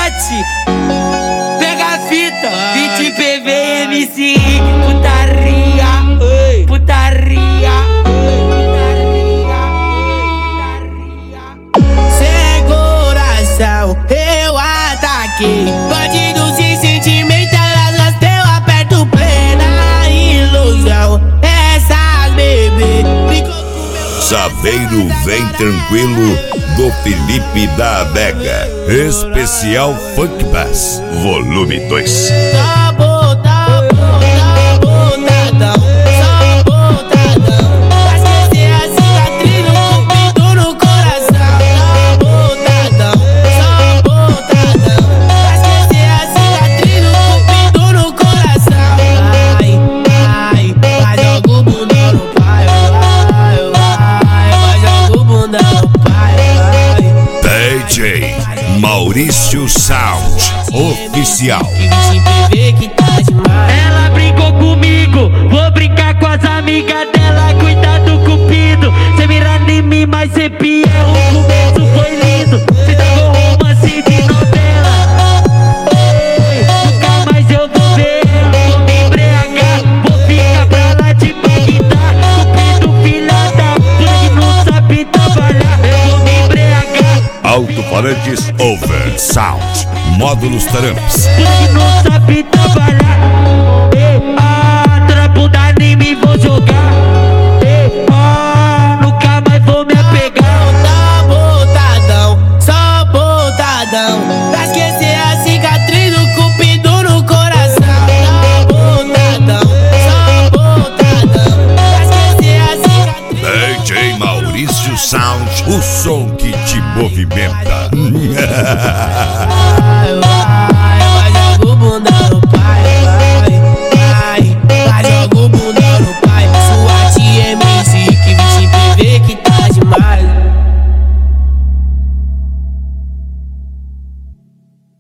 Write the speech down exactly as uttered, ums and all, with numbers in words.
Mate, pega a fita, vinte P V M C I, putaria, oi, putaria, putaria, putaria. Sem coração, eu ataquei. Bandido sem sentimento, elas nasceu, aperto plena ilusão. Essas bebê brincou com meu. Saveiro Vem Tranquilo, do Felipe da Adega. Especial Funk Bass, volume dois. Tá botadão, tá botadão, só botadão. Pra esquecer a cicatriz no peito, no coração. Tá botadão, só botadão. Pra esquecer a cicatriz no peito, no coração. Vai, vai, vai, joga o bundão no pai. Vai, vai, vai, joga o bundão no pai. D J Maurício Sound Oficial. Ela brincou comigo, vou brincar com as amigas dela. Cuidado, cupido, cê mira em mim, mas cê pia. O começo foi lindo, cê tá com romance de novela. Ei, nunca mais eu vou ver ela. Vou me embriagar, vou ficar pra lá de Bagdá. Cupido, filha da puta que não sabe trabalhar. Eu vou me embriagar. Alto-falantes Over Sound Módulos Tramps. Puta que não sabe trabalhar. Ei, ah, toda bunda em mim vou jogar. Ei, ah, nunca mais vou me apegar. Tá botadão, só botadão. Pra esquecer a cicatriz do cupido no coração. Tá botadão, só botadão. Pra esquecer a cicatriz. D J Maurício Sound, o som que te movimenta. Vai, vai.